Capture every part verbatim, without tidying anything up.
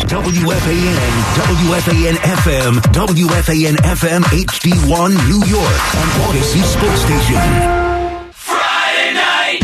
W F A N, W F A N F M, W F A N F M H D one New York, and Odyssey Sports Station. Friday night!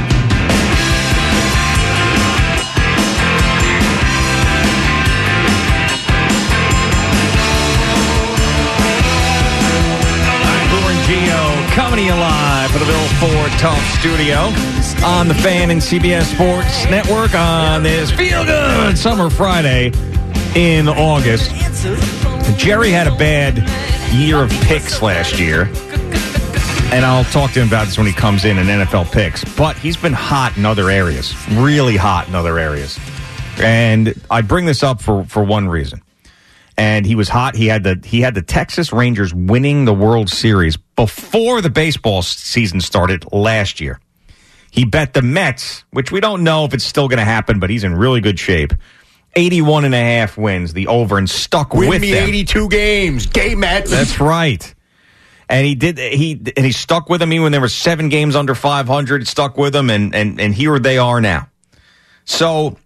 Geo coming to you live for the Bill Ford Tough Studio on the Fan and C B S Sports Network on this Feel Good Summer Friday in August. Jerry had a bad year of picks last year, and I'll talk to him about this when he comes in in N F L picks, but he's been hot in other areas, really hot in other areas. And I bring this up for, for one reason. And he was hot. He had the he had the Texas Rangers winning the World Series before the baseball season started last year. He bet the Mets, which we don't know if it's still going to happen, but he's in really good shape. eighty-one and a half wins, the over, and stuck Win with me them. eighty-two games. Game Mets. That's right. And he did. He and he stuck with them even when there were seven games under five hundred. Stuck with them, and and and here they are now. So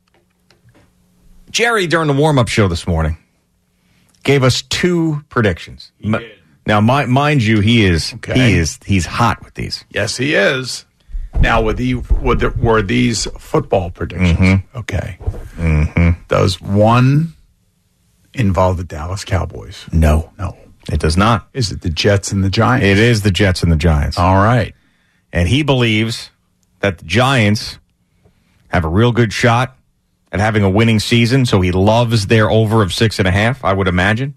Jerry, during the warm-up show this morning, gave us two predictions. M- now, my, mind you, he is Okay. he is he's hot with these. Yes, he is. Now, were, the, were, the, were these football predictions? Mm-hmm. Okay. Mm-hmm. Does one involve the Dallas Cowboys? No, No. it does not. Is it the Jets and the Giants? It is the Jets and the Giants. All right. And he believes that the Giants have a real good shot at having a winning season, so he loves their over of six and a half, I would imagine.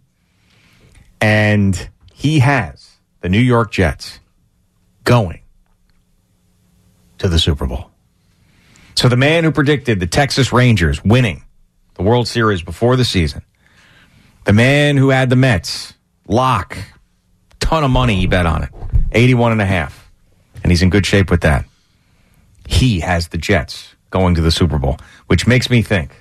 And he has the New York Jets going to the Super Bowl. So the man who predicted the Texas Rangers winning the World Series before the season, the man who had the Mets lock, ton of money he bet on it, eighty-one and a half, and he's in good shape with that. He has the Jets going to the Super Bowl, which makes me think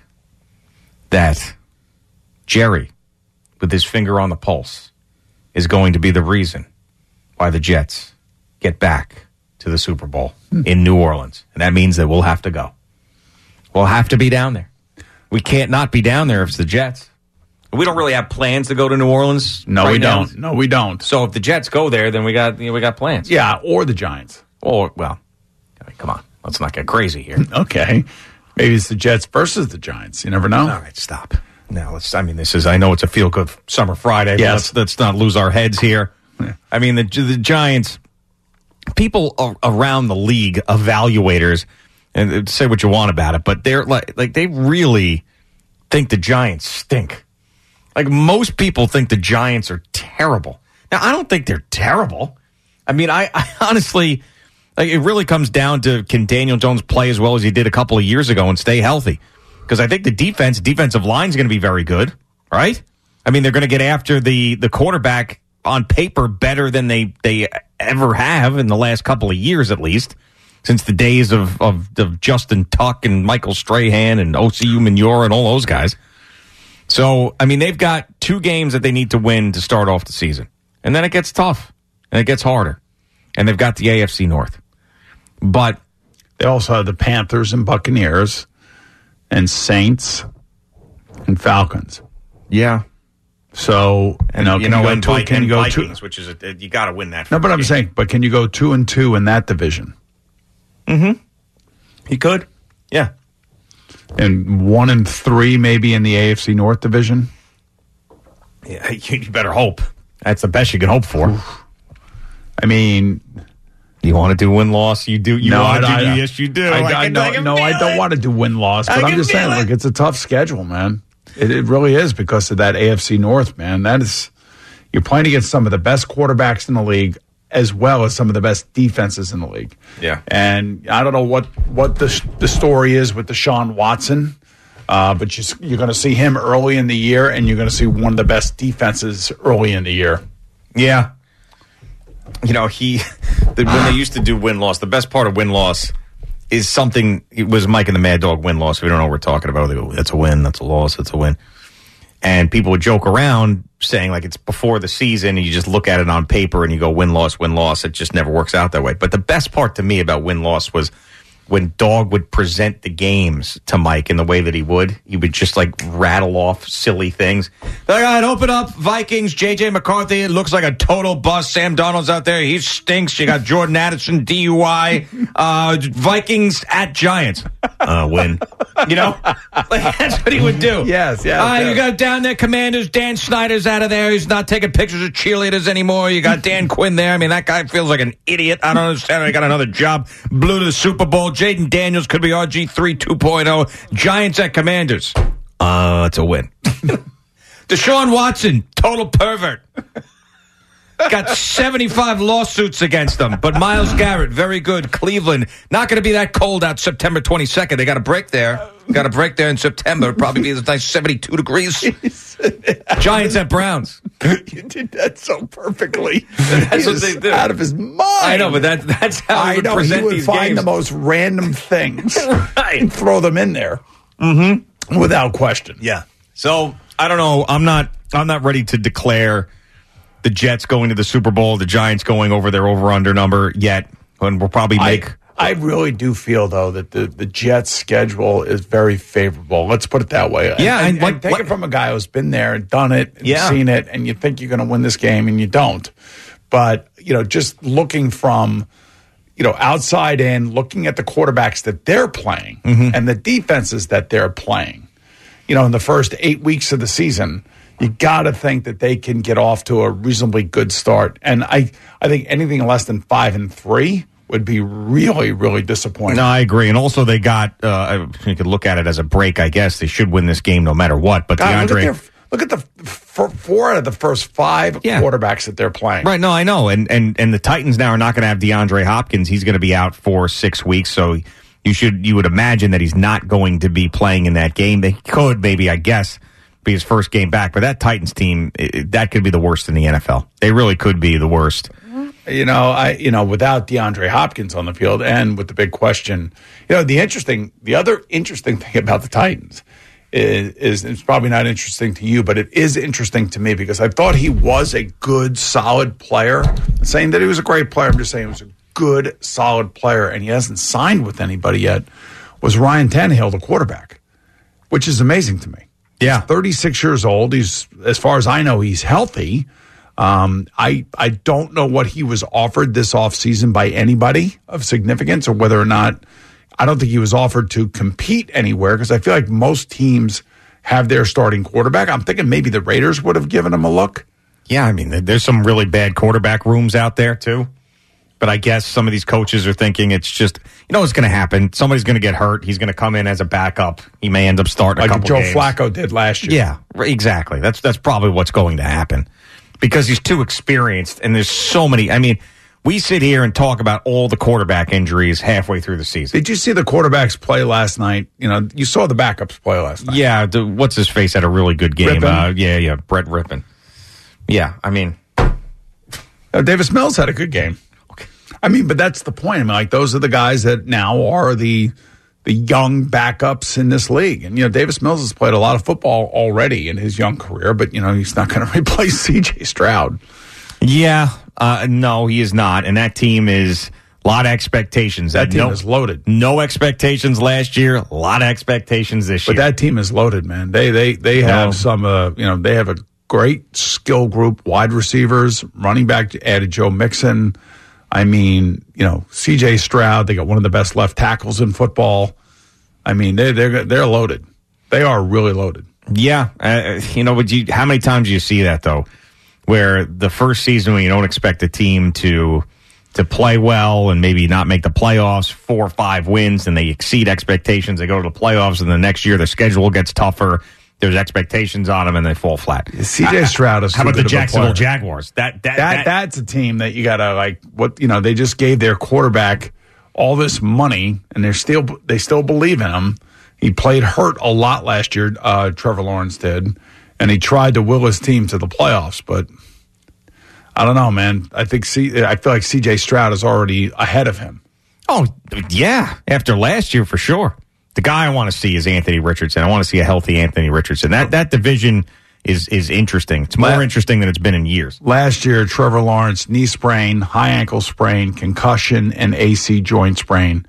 that Jerry, with his finger on the pulse, is going to be the reason why the Jets get back to the Super Bowl hmm. in New Orleans. And that means that we'll have to go. We'll have to be down there. We can't not be down there if it's the Jets. We don't really have plans to go to New Orleans. No, right we now. don't. No, we don't. So if the Jets go there, then we got you know, we got plans. Yeah, or the Giants. Or, well, I mean, come on. Let's not get crazy here. Okay. Maybe it's the Jets versus the Giants. You never know. All right, stop. Now, let's, I mean, this is, I know it's a feel-good summer Friday, but Yes. let's, let's not lose our heads here. Yeah. I mean, the, the Giants, people a- around the league, evaluators, and say what you want about it, but they're like, like, they really think the Giants stink. Like, most people think the Giants are terrible. Now, I don't think they're terrible. I mean, I, I honestly, like, it really comes down to, can Daniel Jones play as well as he did a couple of years ago and stay healthy? Because I think the defense, defensive line is going to be very good, right? I mean, they're going to get after the, the quarterback on paper better than they, they ever have in the last couple of years, at least, since the days of, of, of Justin Tuck and Michael Strahan and O C U Manure and all those guys. So, I mean, they've got two games that they need to win to start off the season. And then it gets tough, and it gets harder. And they've got the A F C North. But they also have the Panthers and Buccaneers and Saints and Falcons. Yeah. So, and, you know, you can know, you go and, two, Vi- can and you go Vikings, two? which is, a, you got to win that. No, but I'm game. saying, but can you go two and two in that division? Mm-hmm. He could. Yeah. And one and three maybe in the A F C North division? Yeah, you better hope. That's the best you can hope for. Oof. I mean, you want to do win-loss? You do. You no, want to do? I, yes, you do. I, I I, can, no, I can no, I don't it. want to do win-loss, but I I'm just saying, it. look, it's a tough schedule, man. It, it really is because of that A F C North, man. That is, you're playing against some of the best quarterbacks in the league, as well as some of the best defenses in the league. Yeah. And I don't know what what the the story is with Deshaun Watson. Uh, but you, you're going to see him early in the year, and you're going to see one of the best defenses early in the year. Yeah. You know, he the, when they used to do win-loss, the best part of win-loss is something, it was Mike and the Mad Dog win-loss. If you don't know what we're talking about, they go, that's a win, that's a loss, that's a win. And people would joke around saying, like, it's before the season, and you just look at it on paper, and you go win-loss, win-loss. It just never works out that way. But the best part to me about win-loss was when Dog would present the games to Mike in the way that he would, he would just like rattle off silly things. All right, open up Vikings, J J McCarthy. It looks like a total bust. Sam Darnold's out there. He stinks. You got Jordan Addison, D U I. Uh, Vikings at Giants. Uh, win. You know? Like, that's what he would do. Yes, yes. Uh, yes. You got down there, Commanders. Dan Snyder's out of there. He's not taking pictures of cheerleaders anymore. You got Dan Quinn there. I mean, that guy feels like an idiot. I don't understand. I got another job. Blew to the Super Bowl. Jaden Daniels could be R G three two point oh. Giants at Commanders. Uh, it's a win. Deshaun Watson, total pervert. Got seventy-five lawsuits against them. But Myles Garrett, very good. Cleveland, not going to be that cold out September twenty-second. They got a break there. Got a break there in September. It'll probably be a nice seventy-two degrees. Giants at Browns. You did that so perfectly. That's He what is they do. out of his mind. I know, but that, that's how I he would know, present he would these find games. the most random things Right. and throw them in there. Mm-hmm. Without question. Yeah. So I don't know. I'm not. I'm not ready to declare the Jets going to the Super Bowl, the Giants going over their over/under number yet. And we'll probably make. I, I really do feel though that the, the Jets' schedule is very favorable. Let's put it that way. Yeah, and, and and, like- and take like- it from a guy who's been there and done it, and Yeah. seen it, and you think you're going to win this game and you don't. But you know, just looking from you know outside in, looking at the quarterbacks that they're playing Mm-hmm. and the defenses that they're playing, you know, in the first eight weeks of the season. You got to think that they can get off to a reasonably good start, and I, I think anything less than five and three would be really, really disappointing. No, I agree. And also, they got. Uh, you could look at it as a break. I guess they should win this game no matter what. But God, DeAndre. look, at their, look at the f- four out of the first five Yeah. quarterbacks that they're playing. Right, no, I know. And and and the Titans now are not going to have DeAndre Hopkins. He's going to be out for six weeks. So you should you would imagine that he's not going to be playing in that game. They could maybe, I guess, be his first game back. But that Titans team, it, that could be the worst in the N F L. They really could be the worst. You know, I you know without DeAndre Hopkins on the field, and with the big question, you know, the interesting, the other interesting thing about the Titans is, is it's probably not interesting to you, but it is interesting to me because I thought he was a good, solid player. I'm saying that he was a great player. I'm just saying he was a good, solid player, and he hasn't signed with anybody yet. Was Ryan Tannehill the quarterback, which is amazing to me. Yeah. He's thirty-six years old. He's, as far as I know, he's healthy. Um, I I don't know what he was offered this offseason by anybody of significance, or whether or not, I don't think he was offered to compete anywhere, because I feel like most teams have their starting quarterback. I'm thinking maybe the Raiders would have given him a look. Yeah, I mean, there's some really bad quarterback rooms out there, too. But I guess some of these coaches are thinking it's just, you know what's going to happen? Somebody's going to get hurt. He's going to come in as a backup. He may end up starting Like a couple Joe games. Flacco did last year. Yeah, r- exactly. That's that's probably what's going to happen because he's too experienced, and there's so many. I mean, we sit here and talk about all the quarterback injuries halfway through the season. Did you see the quarterbacks play last night? You know, you saw the backups play last night. Yeah, the, what's his face had a really good game. Rippon? Uh, yeah, yeah, Brett Rippon. Yeah, I mean, Uh, Davis Mills had a good game. I mean, but that's the point. I mean, like, those are the guys that now are the the young backups in this league. And, you know, Davis Mills has played a lot of football already in his young career, but, you know, he's not going to replace C J Stroud. yeah, uh, no, he is not, and that team is a lot of expectations. That team no, is loaded. No expectations last year. A lot of expectations this But year. that team is loaded, man. They they they have No. some, uh, you know, they have a great skill group, wide receivers, running back, added Joe Mixon. I mean, you know, C J Stroud, they got one of the best left tackles in football. I mean, they they're they're loaded. They are really loaded. Yeah, uh, you know, but you, how many times do you see that though, where the first season when you don't expect a team to to play well and maybe not make the playoffs, four or five wins, and they exceed expectations, they go to the playoffs, and the next year the schedule gets tougher. There's expectations on them, and they fall flat. C J Stroud is How too about the good of a Jacksonville player. Jaguars? That that, That that that's a team that you gotta like. What you know, they just gave their quarterback all this money, and they're still they still believe in him. He played hurt a lot last year. Uh, Trevor Lawrence did, and he tried to will his team to the playoffs. But I don't know, man. I think C, I feel like C J Stroud is already ahead of him. oh yeah, after last year for sure. The guy I want to see is Anthony Richardson. I want to see a healthy Anthony Richardson. That that division is is interesting. It's more La- interesting than it's been in years. Last year, Trevor Lawrence knee sprain, high ankle sprain, concussion, and A C joint sprain. Yeah.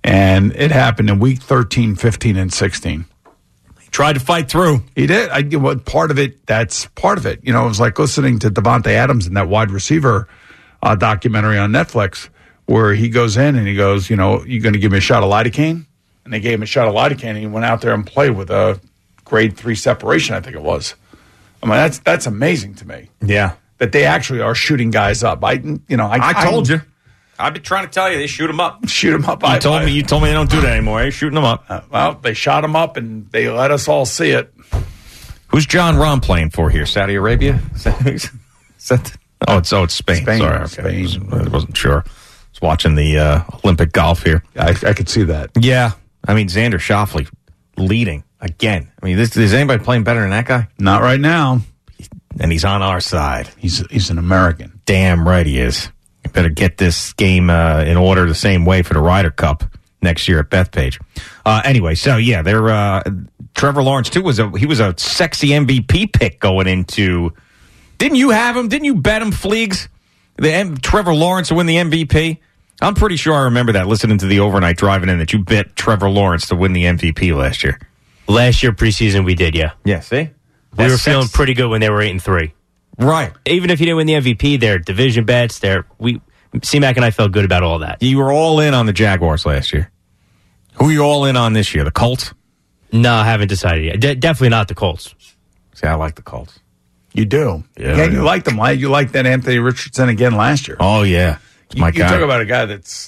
And it happened in week thirteen, fifteen, and sixteen. He tried to fight through. He did. I well, part of it. That's part of it. You know, it was like listening to Devontae Adams in that wide receiver uh, documentary on Netflix, where he goes in and he goes, you know, you're going to give me a shot of lidocaine, and they gave him a shot of lidocaine, and he went out there and played with a grade three separation, I think it was. I mean, that's that's amazing to me. Yeah, that they actually are shooting guys up. I, you know, I, I told I, you. I've been trying to tell you they shoot them up. Shoot them up. You I, told I, me. You told me they don't do that anymore. They're shooting them up. Uh, well, they shot them up, and they let us all see it. Who's John Rahm playing for here? Saudi Arabia? Is that, is that, oh, it's oh, it's Spain. Spain. Sorry, okay. Spain. I, was, I wasn't sure. I was watching the uh, Olympic golf here. I, I could see that. Yeah, I mean Xander Schauffele leading again. I mean, this, is anybody playing better than that guy? Not right now. And he's on our side. He's he's an American. Damn right he is. You better get this game uh, in order the same way for the Ryder Cup next year at Bethpage. Uh, anyway, so yeah, they're uh, Trevor Lawrence too was a he was a sexy M V P pick going into. Didn't you have him? Didn't you bet him, Fleegs? The M- Trevor Lawrence to win the M V P. I'm pretty sure I remember that listening to the overnight driving in that you bet Trevor Lawrence to win the M V P last year. Last year preseason we did, yeah. Yeah, see, we were feeling pretty good when they were eight and three. Right. Even if you didn't win the M V P, they're division bets. They're we C-Mac and I felt good about all that. You were all in on the Jaguars last year. Who are you all in on this year? The Colts? No, I haven't decided yet. De- definitely not the Colts. See, I like the Colts. You do. Yeah, yeah I do. You like them. You liked that Anthony Richardson again last year. Oh, yeah. It's my you, guy. You talk about a guy that's,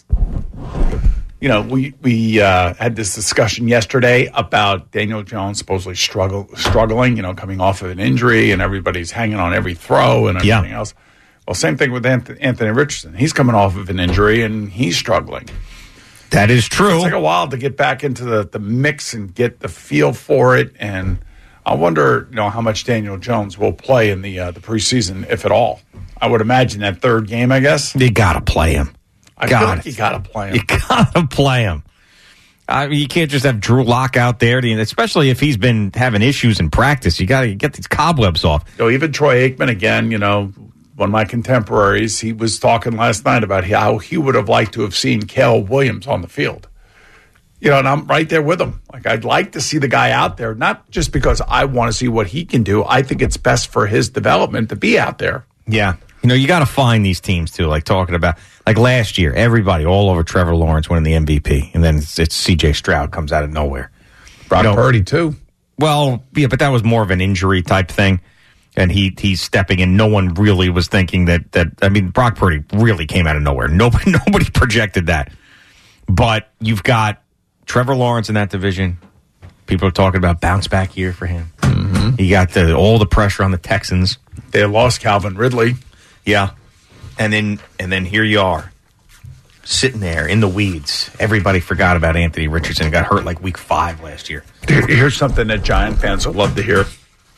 you know, we we uh, had this discussion yesterday about Daniel Jones supposedly struggle struggling, you know, coming off of an injury, and everybody's hanging on every throw and everything Yeah. else. Well, same thing with Anth- Anthony Richardson. He's coming off of an injury, and he's struggling. That is true. It's like a while to get back into the, the mix and get the feel for it. And I wonder, you know, how much Daniel Jones will play in the uh, the preseason, if at all. I would imagine that third game, I guess. You got to play him. I got feel like it. you got to play him. You got to play him. I mean, you can't just have Drew Lock out there, to, especially if he's been having issues in practice. You got to get these cobwebs off. You know, even Troy Aikman, again, you know, one of my contemporaries, he was talking last night about how he would have liked to have seen Caleb Williams on the field. You know, and I'm right there with him. Like, I'd like to see the guy out there, not just because I want to see what he can do. I think it's best for his development to be out there. Yeah. You know, you got to find these teams, too, like talking about, like last year, everybody all over Trevor Lawrence winning the M V P, and then it's, it's C J Stroud comes out of nowhere. Brock You know, Purdy, too. Well, yeah, but that was more of an injury type thing. And he he's stepping in. No one really was thinking that, that I mean, Brock Purdy really came out of nowhere. Nobody nobody projected that. But you've got Trevor Lawrence in that division. People are talking about bounce back year for him. Mm-hmm. You got the all the pressure on the Texans. They lost Calvin Ridley. Yeah. And then and then here you are, sitting there in the weeds. Everybody forgot about Anthony Richardson. Got hurt like week five last year. Here- Here's something that Giant fans would love to hear.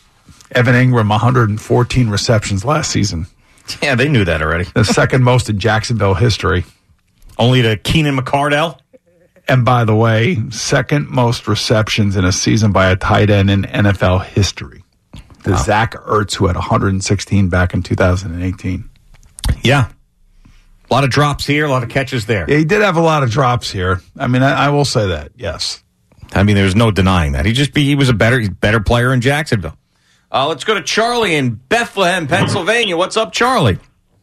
Evan Ingram, one hundred fourteen receptions last season. Yeah, they knew that already. The second most in Jacksonville history. Only to Keenan McCardell. And by the way, second most receptions in a season by a tight end in N F L history. To Wow. Zach Ertz, who had one hundred sixteen back in two thousand eighteen. Yeah. A lot of drops here, a lot of catches there. Yeah, he did have a lot of drops here. I mean, I, I will say that, yes. I mean, there's no denying that. He just be, he was a better he's a better player in Jacksonville. Uh, let's go to Charlie in Bethlehem, Pennsylvania. What's up, Charlie?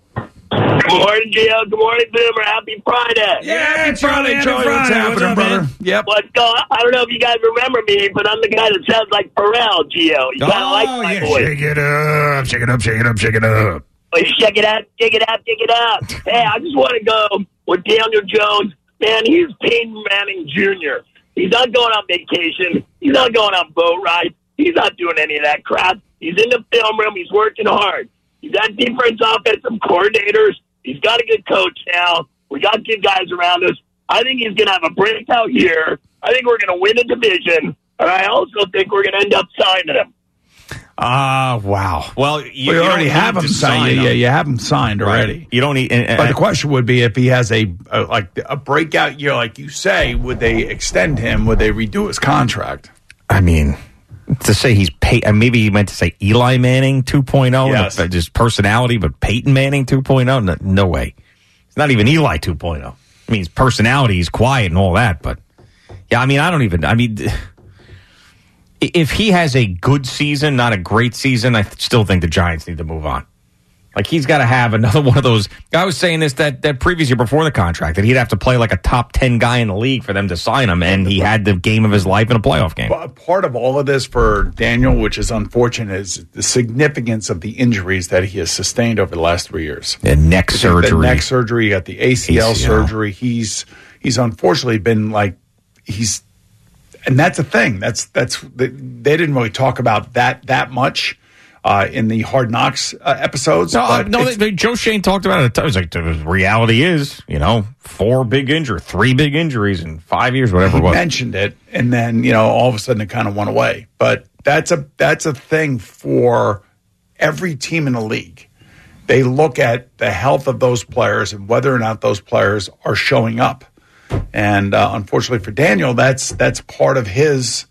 Good morning, Gio. Good morning, Boomer. Happy Friday. Yeah, Charlie, Charlie, what's happening, brother? Yep. What's going on? I don't know if you guys remember me, but I'm the guy that sounds like Pharrell, Gio. You kind of like my voice. it up, shake it up, shake it up, shake it up. Like, check it out, check it out, check it out. Hey, I just want to go with Daniel Jones. Man, he's Peyton Manning Junior He's not going on vacation. He's not going on boat rides. He's not doing any of that crap. He's in the film room. He's working hard. He's got different offensive coordinators. He's got a good coach now. We got good guys around us. I think he's going to have a breakout year. I think we're going to win a division. And I also think we're going to end up signing him. Ah, uh, wow. Well, you, We you already don't have need him to signed. sign Yeah, yeah, him. you have him signed already. Right. You don't need. And, and, But the question would be, if he has a, a like a breakout year, like you say, would they extend him? Would they redo his contract? I mean, to say he's pay, uh, maybe he meant to say Eli Manning two point oh, Yes. uh, just personality, but Peyton Manning two point oh, no, no way. It's not even Eli two point oh. I mean, his personality is quiet and all that, but yeah, I mean, I don't even. I mean, if he has a good season, not a great season, I still think the Giants need to move on. Like, he's got to have another one of those. I was saying this that, that previous year before the contract, that he'd have to play like a top ten guy in the league for them to sign him, and he had the game of his life in a playoff game. Well, part of all of this for Daniel, which is unfortunate, is the significance of the injuries that he has sustained over the last three years. The neck surgery. The neck surgery, you got the A C L, A C L surgery. He's he's unfortunately been like, he's, and that's a thing. That's, that's, they didn't really talk about that that much. Uh, in the Hard Knocks uh, episodes. No, uh, no they, Joe Shane talked about it. It was like, the reality is, you know, four big injuries, three big injuries in five years, whatever he it was. mentioned it, and then, you know, all of a sudden it kind of went away. But that's a that's a thing for every team in the league. They look at the health of those players and whether or not those players are showing up. And uh, unfortunately for Daniel, that's that's part of his,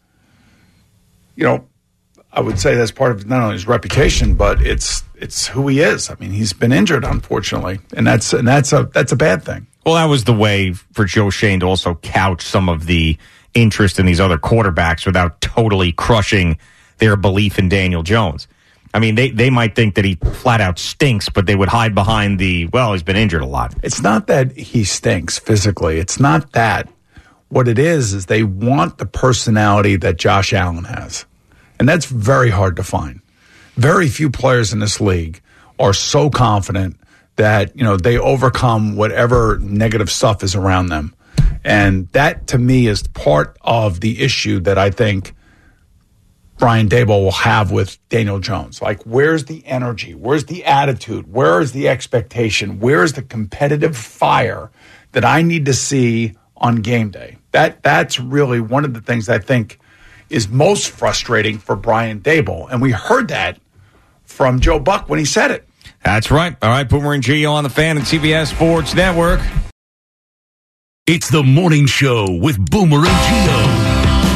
you know, I would say that's part of not only his reputation, but it's it's who he is. I mean, he's been injured, unfortunately, and that's and that's a that's a bad thing. Well, that was the way for Joe Shane to also couch some of the interest in these other quarterbacks without totally crushing their belief in Daniel Jones. I mean, they, they might think that he flat out stinks, but they would hide behind the, well, he's been injured a lot. It's not that he stinks physically. It's not that. What it is is they want the personality that Josh Allen has. And that's very hard to find. Very few players in this league are so confident that, you know, they overcome whatever negative stuff is around them. And that, to me, is part of the issue that I think Brian Daboll will have with Daniel Jones. Like, where's the energy? Where's the attitude? Where is the expectation? Where is the competitive fire that I need to see on game day? That That's really one of the things I think is most frustrating for Brian Daboll. And we heard that from Joe Buck when he said it. That's right. All right, Boomer and Gio on the Fan and C B S Sports Network. It's the morning show with Boomer and Gio.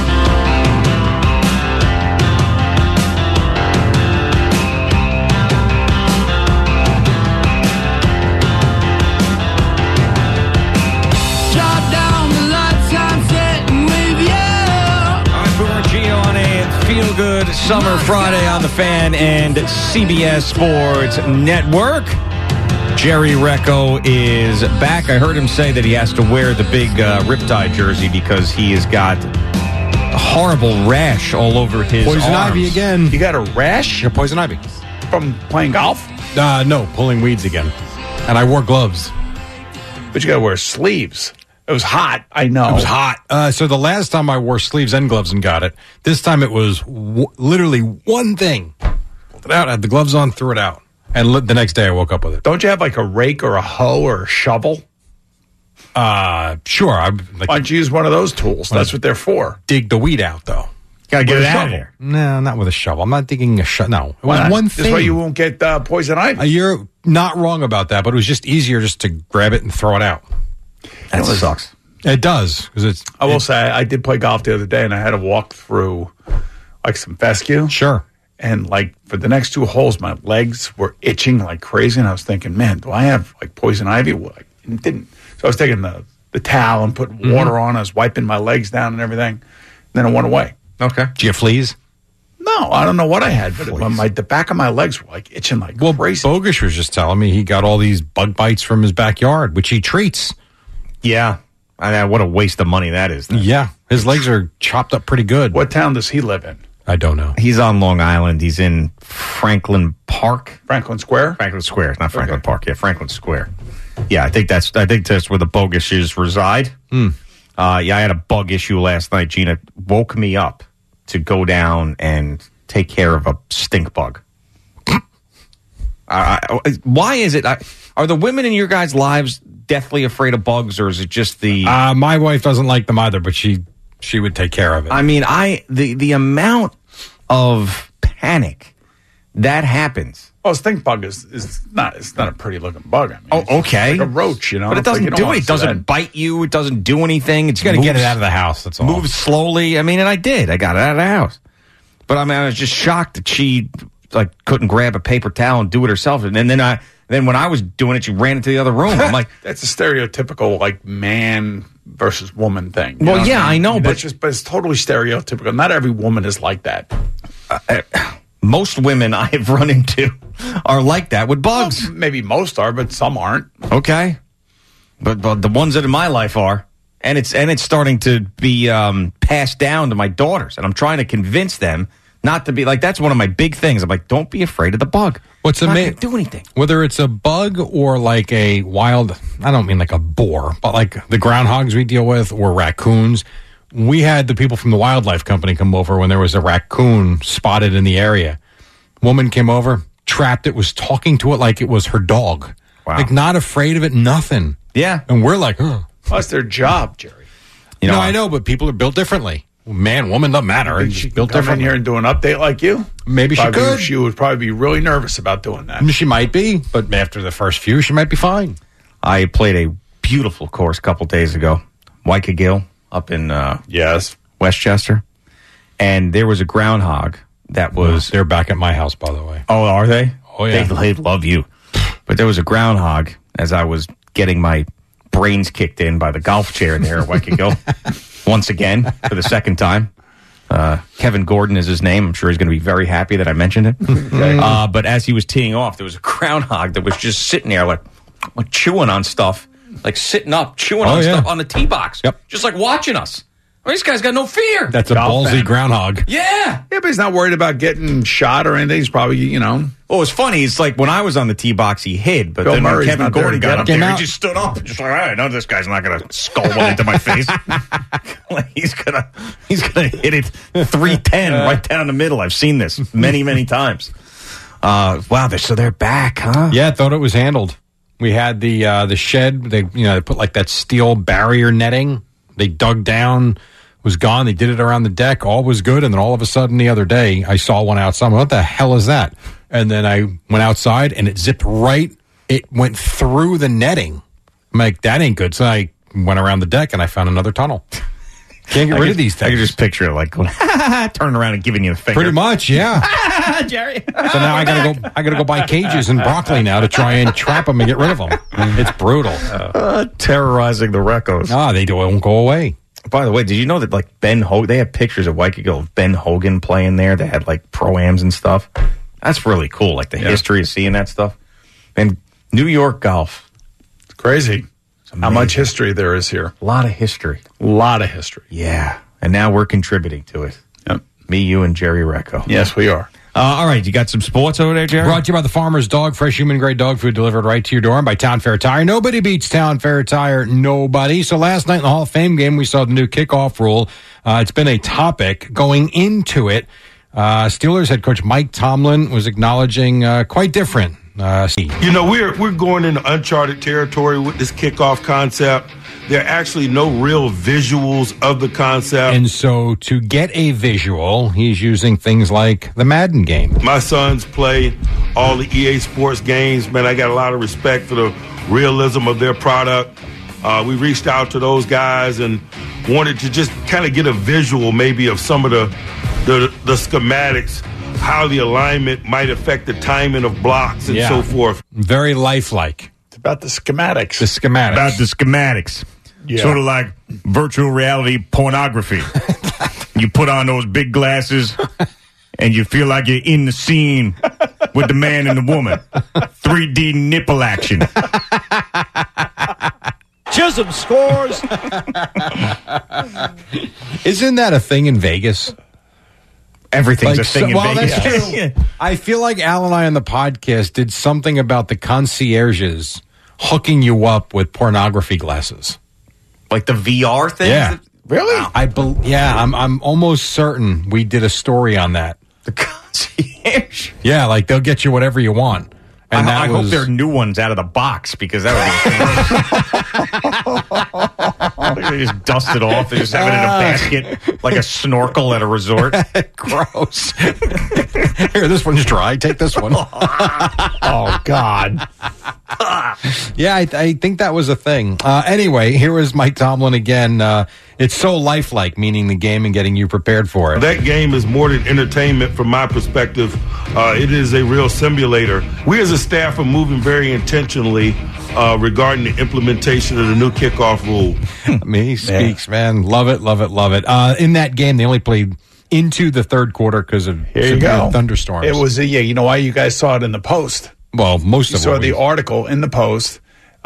Good Summer Friday on the Fan and C B S Sports Network. Jerry Recco is back. I heard him say that he has to wear the big uh, Riptide jersey because he has got a horrible rash all over his Poison arms. ivy again. You got a rash? Yeah, poison ivy. From playing golf? Uh, no, pulling weeds again. And I wore gloves. But you got to wear sleeves. It was hot, I know. It was hot. Uh, so the last time I wore sleeves and gloves and got it, this time it was w- literally one thing. Pulled it out, had the gloves on, threw it out. And li- the next day I woke up with it. Don't you have like a rake or a hoe or a shovel? Uh, sure. I like, Why don't you use one of those tools? That's what they're for. dig the weed out, though. Gotta get With it a out of shovel. there. No, not with a shovel. I'm not digging a shovel. No. It was Why not? one This thing. way you won't get uh, poison ivy. Uh, you're not wrong about that, but it was just easier just to grab it and throw it out. That sucks. It does. Because it's. I will it- say, I did play golf the other day, and I had to walk through like some fescue. Sure. And like for the next two holes, my legs were itching like crazy. And I was thinking, man, do I have like poison ivy? Well, and it didn't. So I was taking the, the towel and putting Mm-hmm. water on. I was wiping my legs down and everything. And then it went away. Okay. Do you have fleas? No, I don't know what I had, but it, my the back of my legs were like itching like Well, crazy. Bogish was just telling me he got all these bug bites from his backyard, which he treats. Yeah. I mean, what a waste of money that is. then. Yeah. His legs are chopped up pretty good. What town does he live in? I don't know. He's on Long Island. He's in Franklin Park. Franklin Square? Franklin Square, not Franklin Okay. Park. Yeah, Franklin Square. Yeah, I think that's I think that's where the Bogishes reside. Hmm. Uh, yeah, I had a bug issue last night. Gina woke me up to go down and take care of a stink bug. I, I, why is it? I, are the women in your guys' lives deathly afraid of bugs, or is it just the? Uh, my wife doesn't like them either, but she she would take care of it. I mean, I the the amount of panic that happens. Oh, stink bug is, is not it's not a pretty looking bug. I mean, Oh, it's okay. like a roach, you know. But it It's like doesn't you don't do want it. to It doesn't that. bite you. It doesn't do anything. It's you got to get moves- it out of the house. That's all. Moves slowly. I mean, and I did. I got it out of the house. But I mean, I was just shocked that she like couldn't grab a paper towel and do it herself. And then I then when I was doing it, she ran into the other room. I'm like, That's a stereotypical, like, man versus woman thing. You Well, know what yeah, I, mean? I know, mean, but- that's just, but it's totally stereotypical. Not every woman is like that. most women I have run into are like that with bugs. Well, maybe most are, but some aren't. Okay, but but the ones that in my life are, and it's and it's starting to be um, passed down to my daughters, and I'm trying to convince them not to be like. That's one of my big things. I'm like, don't be afraid of the bug. What's It's not amazing? gonna do anything. Whether it's a bug or like a wild, I don't mean like a boar, but like the groundhogs we deal with or raccoons. We had the people from the wildlife company come over when there was a raccoon spotted in the area. Woman came over, trapped it, was talking to it like it was her dog. Wow. Like not afraid of it, nothing. Yeah, And we're like, huh. Well, that's their job, Jerry. you No, know, I know, but people are built differently. Man, woman, doesn't matter. It's She just can built come in differently. here and do an update like you. Maybe she Probably- could. She would probably be really nervous about doing that. She might be, but after the first few, she might be fine. I played a beautiful course a couple days ago, Waikagill up in uh, Yes. Westchester, and there was a groundhog that was. They're back at my house, by the way. Oh, are they? Oh, yeah. They, they love you. But there was a groundhog as I was getting my brains kicked in by the golf chair there at Waikagill once again for the second time. Uh, Kevin Gordon is his name. I'm sure he's going to be very happy that I mentioned it. uh, but as he was teeing off, there was a groundhog that was just sitting there like, like chewing on stuff, like sitting up, chewing Oh, on yeah. stuff on the tee box. Yep. Just like watching us. I mean, this guy's got no fear. That's a Golf ballsy fan. groundhog. yeah. Yeah, but he's not worried about getting shot or anything. He's probably, you know. Well, it's funny. It's like when I was on the tee box, he hid, but Bill then Murray's when Kevin not there Gordon to got get up him. there, Came he just stood up, just like, all right, no, this guy's not going to skull one into my face. Like, he's gonna, he's gonna hit it three ten right down the middle. I've seen this many, many times. Uh, wow, they're, so they're back, huh? Yeah, I thought it was handled. We had the uh, the shed. They you know they put like that steel barrier netting. They dug down, was gone. They did it around the deck. All was good, and then all of a sudden the other day I saw one outside. What the hell is that? And then I went outside and it zipped right. It went through the netting. I'm like, that ain't good. So I went around the deck and I found another tunnel. Can't get I rid could- of these I things. can just picture it like going, turning around and giving you the finger. Pretty much, yeah. Jerry. So now I gotta go. I gotta go buy cages and broccoli now to try and trap them and get rid of them. It's brutal. Uh, terrorizing the Recos. Ah, they don't go away. By the way, did you know that like Ben Hogan, they had pictures of Waikagill of Ben Hogan playing there. They had like pro-ams and stuff. That's really cool. Like the Yeah. history of seeing that stuff. And New York golf, It's crazy how much history there is here. a lot of history. A lot of history. Yeah. And now we're contributing to it. Yep. Me, you, and Jerry Recco. Yes, we are. Uh, all right. You got some sports over there, Jerry? Brought to you by the Farmer's Dog, fresh human grade dog food delivered right to your door, and by Town Fair Tire. Nobody beats Town Fair Tire. Nobody. So last night in the Hall of Fame game, we saw the new kickoff rule. Uh, it's been a topic going into it. Uh, Steelers head coach Mike Tomlin was acknowledging uh, quite different. Uh, You know, we're we're going into uncharted territory with this kickoff concept. There are actually no real visuals of the concept. and so to get a visual, he's using things like the Madden game. My sons play all the E A Sports games. Man, I got a lot of respect for the realism of their product. Uh, we reached out to those guys and wanted to just kind of get a visual maybe of some of the, the the schematics, how the alignment might affect the timing of blocks and Yeah. so forth. Very lifelike. It's about the schematics. The schematics. About the schematics. Yeah. Sort of like virtual reality pornography. You put on those big glasses and you feel like you're in the scene with the man and the woman. three D nipple action. Chisholm scores. Isn't that a thing in Vegas? Everything's Like, a thing so- in well, Vegas. that's true. I feel like Al and I on the podcast did something about the concierges hooking you up with pornography glasses. Like the V R thing? Yeah. Really? I bel yeah, I'm I'm almost certain we did a story on that. The concierge. Yeah, like they'll get you whatever you want. And I, that I was, hope there are new ones out of the box because that would be gross. They just dust it off. They just have it in a basket like a snorkel at a resort. gross. Here, this one's dry. Take this one. Oh, God. Yeah, I, I think that was a thing. Uh, anyway, here was Mike Tomlin again. Uh, it's so lifelike, meaning the game and getting you prepared for it. That game is more than entertainment from my perspective. Uh, it is a real simulator. We as a staff are moving very intentionally uh, regarding the implementation of the new kickoff rule. I mean, he speaks, yeah. man. Love it, love it, love it. Uh, in that game, they only played into the third quarter because of Here you go. thunderstorms. It was, a, yeah, you know why you guys saw it in the Post? Well, most you of saw what the we... article in the Post.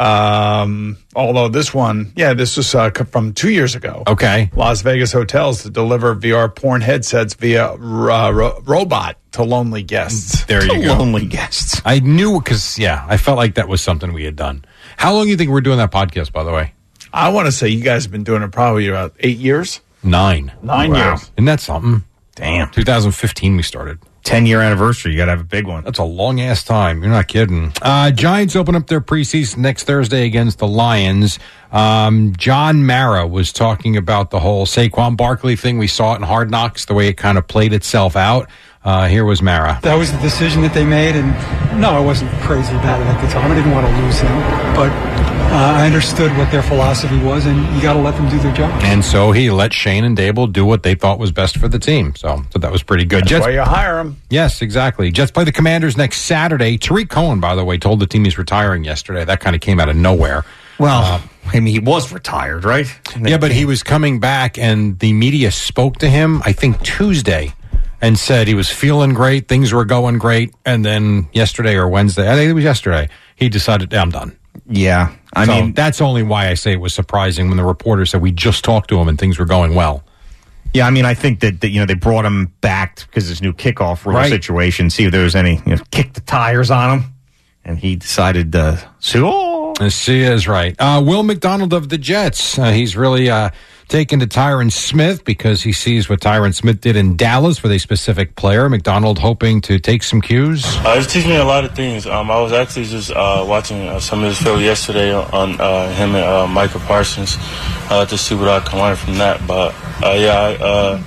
Um, although this one, yeah, this was uh, from two years ago. Okay. Las Vegas hotels to deliver V R porn headsets via uh, ro- robot to lonely guests. There you to go. Lonely guests. I knew because, yeah, I felt like that was something we had done. How long do you think we're doing that podcast, by the way? I want to say you guys have been doing it probably about eight years. Nine. Nine Wow. years. Isn't that something? Damn. twenty fifteen we started. ten-year anniversary. You got to have a big one. That's a long-ass time. You're not kidding. Uh, Giants open up their preseason next Thursday against the Lions. Um, John Mara was talking about the whole Saquon Barkley thing. We saw it in Hard Knocks, the way it kind of played itself out. Uh, here was Mara. That was the decision that they made, and no, I wasn't crazy about it at the time. I didn't want to lose him, but uh, I understood what their philosophy was, and you got to let them do their job. And so he let Shane and Dable do what they thought was best for the team. So, so that was pretty good. That's Jets, why you hire him. Yes, exactly. Jets play the Commanders next Saturday. Tariq Cohen, by the way, told the team he's retiring yesterday. That kind of came out of nowhere. Well, uh, I mean, he was retired, right? Yeah, but he was coming back, and the media spoke to him, I think, Tuesday, and said he was feeling great, things were going great, and then yesterday or Wednesday, I think it was yesterday, he decided, I'm done. Yeah, I so mean, that's only why I say it was surprising when the reporter said we just talked to him and things were going well. Yeah, I mean, I think that, that you know they brought him back because this new kickoff rule Right. situation, see if there was any, you know, kick the tires on him, and he decided uh, to. Oh. She is right. Uh, Will McDonald of the Jets, uh, he's really uh, taken to Tyron Smith because he sees what Tyron Smith did in Dallas with a specific player. McDonald hoping to take some cues. Uh, it's teaching me a lot of things. Um, I was actually just uh, watching uh, some of his film yesterday on uh, him and uh, Micah Parsons uh, to see what I can learn from that. But uh, yeah, I, uh,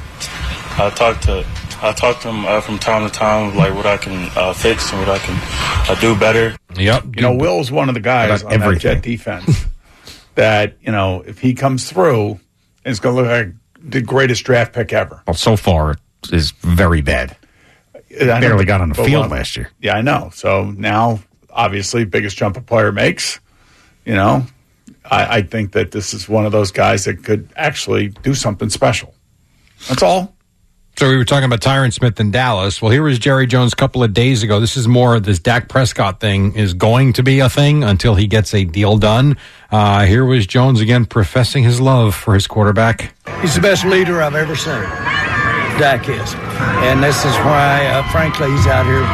I talked to I talked to him uh, from time to time, like what I can uh, fix and what I can uh, do better. Yep. You know, Will's one of the guys on that Jet defense that, you know, if he comes through, it's going to look like the greatest draft pick ever. Well, so far, it is very bad. I Barely know, got on the but field well, last year. Yeah, I know. So now, obviously, biggest jump a player makes, you know, I, I think that this is one of those guys that could actually do something special. That's all. So we were talking about Tyron Smith in Dallas. Well, here was Jerry Jones a couple of days ago. This is more, this Dak Prescott thing is going to be a thing until he gets a deal done. Uh, here was Jones again professing his love for his quarterback. He's the best leader I've ever seen. Dak is. And this is why, uh, frankly, he's out here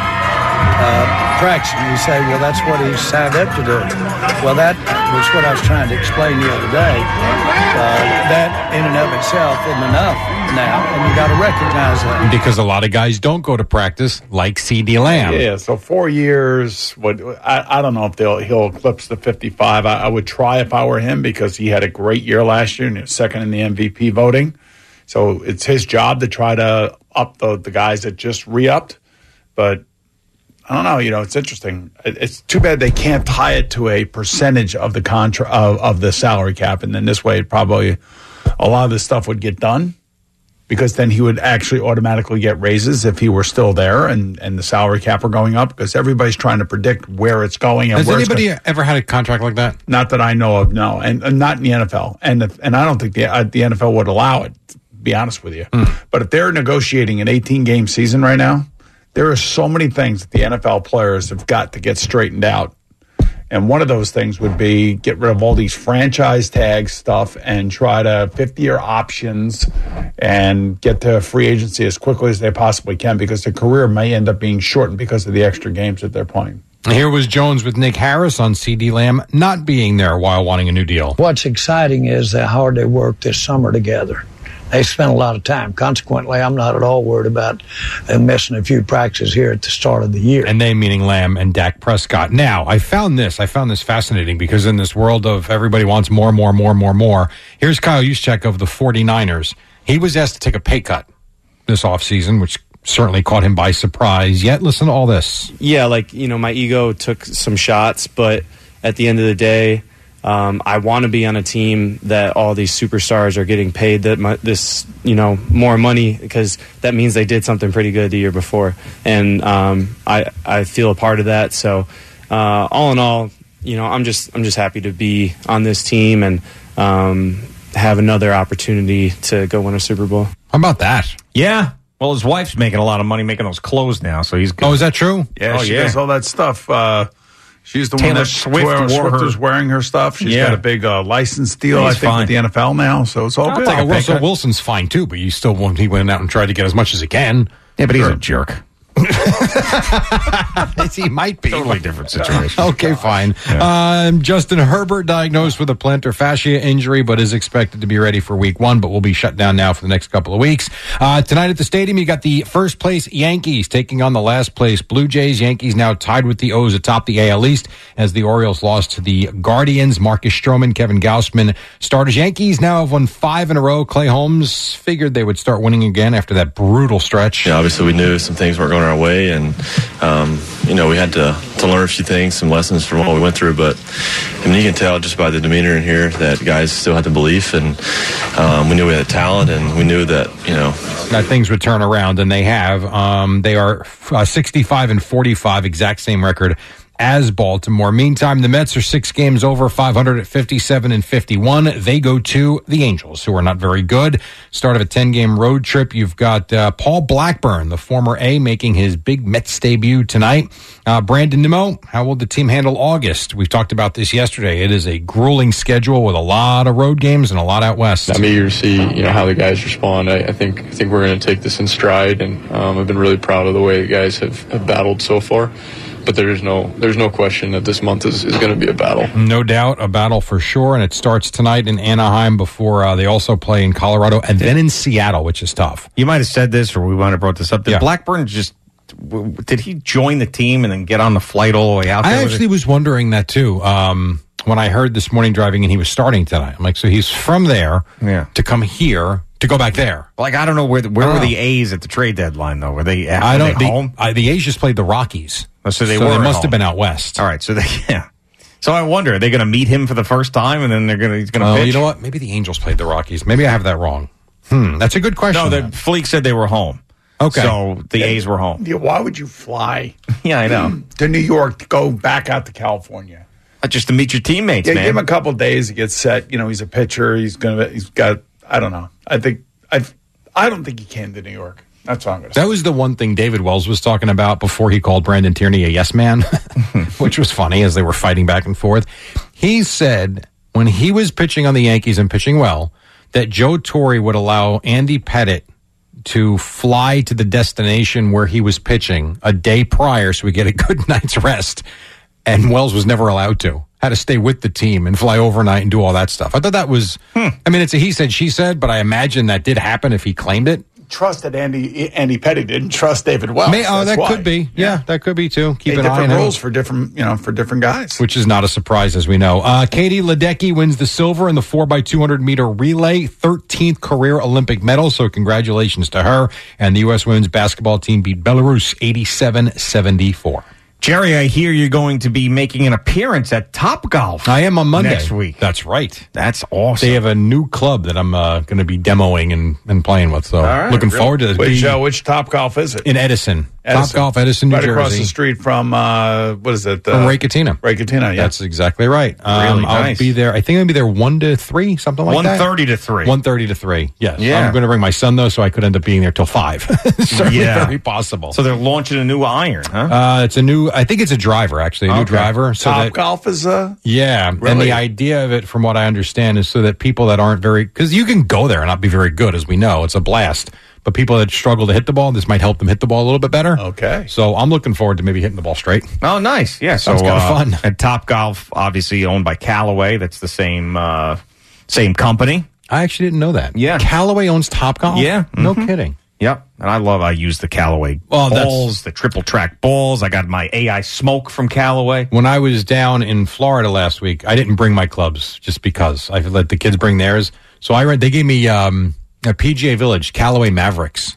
uh, practicing. You say, well, that's what he signed up to do. Well, that was what I was trying to explain the other day. Uh, that in and of itself isn't enough now, and you got to recognize that. Because a lot of guys don't go to practice, like CeeDee Lamb. Yeah, so four years. What I, I don't know if they'll he'll eclipse the fifty-five. I, I would try if I were him because he had a great year last year and he was second in the M V P voting. So it's his job to try to up the, the guys that just re-upped. But I don't know. You know, it's interesting. It, it's too bad they can't tie it to a percentage of the contra of, of the salary cap, and then this way, probably a lot of this stuff would get done. Because then he would actually automatically get raises if he were still there and, and the salary cap were going up because everybody's trying to predict where it's going. And Has where anybody it's going. ever had a contract like that? Not that I know of, no. And, and not in the N F L. And if, and I don't think the, uh, the N F L would allow it, to be honest with you. Mm. But if they're negotiating an eighteen-game season right now, there are so many things that the N F L players have got to get straightened out. And one of those things would be get rid of all these franchise tag stuff and try to fifty-year options and get to free agency as quickly as they possibly can because their career may end up being shortened because of the extra games that they're playing. Here was Jones with Nick Harris on CeeDee Lamb not being there while wanting a new deal. What's exciting is how hard they worked this summer together. They spent a lot of time. Consequently, I'm not at all worried about them missing a few practices here at the start of the year. And they meaning Lamb and Dak Prescott. Now, I found this. I found this fascinating because in this world of everybody wants more, more, more, more, more, here's Kyle Juszczyk of the 49ers. He was asked to take a pay cut this offseason, which certainly caught him by surprise. Yet, listen to all this. Yeah, like, you know, my ego took some shots, but at the end of the day, um, I want to be on a team that all these superstars are getting paid that mu- this, you know, more money, because that means they did something pretty good the year before. And um, I, I feel a part of that. So uh, all in all, you know, I'm just I'm just happy to be on this team and um, have another opportunity to go win a Super Bowl. How about that? Yeah. Well, his wife's making a lot of money making those clothes now, so he's good. Oh, is that true? Yeah, oh, she yeah. does all that stuff. Uh, she's the Taylor one that Swift Taylor wore Swift her- is wearing her stuff. She's Yeah. got a big uh, license deal, He's I think, fine. with the N F L now, so it's all I'll good. take it. Russell Wilson's fine too, but you still want he went out and tried to get as much as he can. Yeah, but he's Sure. a jerk. He might be. Totally different situation. Okay, fine. Um, Justin Herbert diagnosed with a plantar fascia injury, but is expected to be ready for week one, but will be shut down now for the next couple of weeks. Uh, tonight at the stadium, you got the first place Yankees taking on the last place Blue Jays. Yankees now tied with the O's atop the A L East as the Orioles lost to the Guardians. Marcus Stroman, Kevin Gausman starters. Yankees now have won five in a row. Clay Holmes figured they would start winning again after that brutal stretch. Yeah, obviously we knew some things weren't going our way, and um, you know we had to, to learn a few things, some lessons from what we went through. But I mean, you can tell just by the demeanor in here that guys still had the belief, and um, we knew we had the talent, and we knew that you know that things would turn around, and they have. Um, they are uh, sixty-five and forty-five, exact same record as Baltimore. Meantime, the Mets are six games over, five hundred at fifty-seven and fifty-one. They go to the Angels, who are not very good. Start of a ten-game road trip. You've got uh, Paul Blackburn, the former A, making his big Mets debut tonight. Uh, Brandon Nimmo, how will the team handle August? We've talked about this yesterday. It is a grueling schedule with a lot of road games and a lot out west. I'm eager to see you know how the guys respond. I, I think I think we're going to take this in stride, and um, I've been really proud of the way the guys have, have battled so far. But there is no there's no question that this month is, is going to be a battle. No doubt, a battle for sure, and it starts tonight in Anaheim before uh, they also play in Colorado and then in Seattle, which is tough. You might have said this, or we might have brought this up. Did Yeah. Blackburn just w- did he join the team and then get on the flight all the way out there? I with actually it? was wondering that too. Um, when I heard this morning driving and he was starting tonight, I'm like, so he's from there Yeah. to come here to go back there. Like, I don't know where the, where I were don't the know. A's at the trade deadline though? Were they? Were I don't. They The, home? I, the A's just played the Rockies, Oh, so they so were. they at must home. have been out west. All right, so they yeah. So I wonder, are they going to meet him for the first time, and then they're going to he's going to Oh, pitch? you know what? Maybe the Angels played the Rockies. Maybe I have that wrong. Hmm, that's a good question. No, the then. Fleek said they were home. Okay. So the A's were home. Yeah, why would you fly Yeah, I know. to New York to go back out to California? Uh, Just to meet your teammates, Yeah, man. give him a couple of days to get set. You know, he's a pitcher. He's gonna. He's got. I don't know. I think. I. I don't think he can to New York. That's what I'm gonna say. That was the one thing David Wells was talking about before he called Brandon Tierney a yes man, which was funny as they were fighting back and forth. He said when he was pitching on the Yankees and pitching well, that Joe Torre would allow Andy Pettit to fly to the destination where he was pitching a day prior so we get a good night's rest. And Wells was never allowed to. Had to stay with the team and fly overnight and do all that stuff. I thought that was, Hmm. I mean, it's a he said, she said, but I imagine that did happen if he claimed it. Trusted Andy. Andy Petty didn't trust David Wells. May, oh, That's that why. could be. Yeah, that could be too. Keep Hey, an eye different on rules it. for different. You know, for different guys. Which is not a surprise, as we know. Uh, Katie Ledecky wins the silver in the four by two hundred meter relay, thirteenth career Olympic medal. So congratulations to her. And the U S women's basketball team beat Belarus eighty-seven seventy-four. Jerry, I hear you're going to be making an appearance at Top Golf. I am on Monday. Next week. That's right. That's awesome. They have a new club that I'm uh, going to be demoing and, and playing with. So right, looking really? forward to this. Which uh, which Top Golf is it? in Edison. Edison. Top Golf, Edison, New right Jersey. across the street from uh, what is it? Uh, From Ray Katina. Ray Katina, yeah. That's exactly right. Um, Really I'll nice. be there. I think I'll be there one to three, something like One that. thirty to three. One thirty to three. Yes. Yeah. I'm going to bring my son though, so I could end up being there till five. Certainly Yeah. very possible. So they're launching a new iron, huh? uh, it's a new. I think it's a driver actually, a new Okay. driver. So Top that, Golf is uh, yeah, and Really? the idea of it, from what I understand, is so that people that aren't very, because you can go there and not be very good, as we know, it's a blast. But people that struggle to hit the ball, this might help them hit the ball a little bit better. Okay. So I'm looking forward to maybe hitting the ball straight. Oh, nice. Yeah. So Sounds kinda uh, fun. And Top Golf, obviously owned by Callaway. That's the same uh, same company. I actually didn't know that. Yeah. Callaway owns Topgolf? Yeah. No Mhm. kidding. Yep. And I love, I use the Callaway Oh, that's- balls, the triple track balls. I got my A I Smoke from Callaway. When I was down in Florida last week, I didn't bring my clubs just because I let the kids bring theirs. So I read, they gave me um, a P G A Village Callaway Mavericks.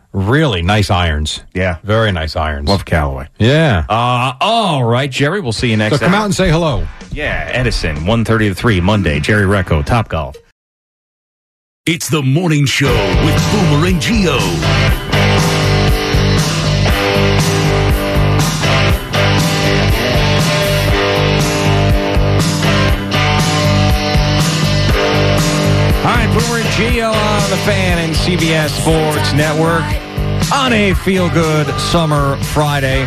Really nice irons. Yeah. Very nice irons. Love Callaway. Yeah. Uh, all right, Jerry. We'll see you next So come hour. out and say hello. Yeah, Edison, one thirty to three, Monday. Jerry Recco, Top Golf. It's the morning show with Boomer and Gio. All right, Boomer and Gio on the Fan and C B S Sports Network on a feel-good summer Friday.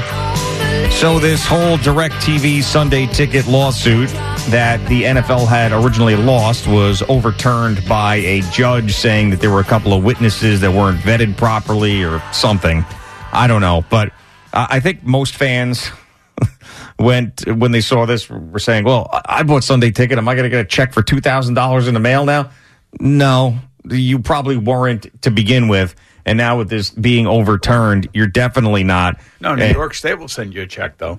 So this whole DirecTV Sunday Ticket lawsuit that the N F L had originally lost was overturned by a judge saying that there were a couple of witnesses that weren't vetted properly or something. I don't know, but uh, I think most fans went when they saw this were saying, well, I bought Sunday Ticket. Am I going to get a check for two thousand dollars in the mail now? No, you probably weren't to begin with. And now with this being overturned, you're definitely not. No, New And- York State will send you a check, though.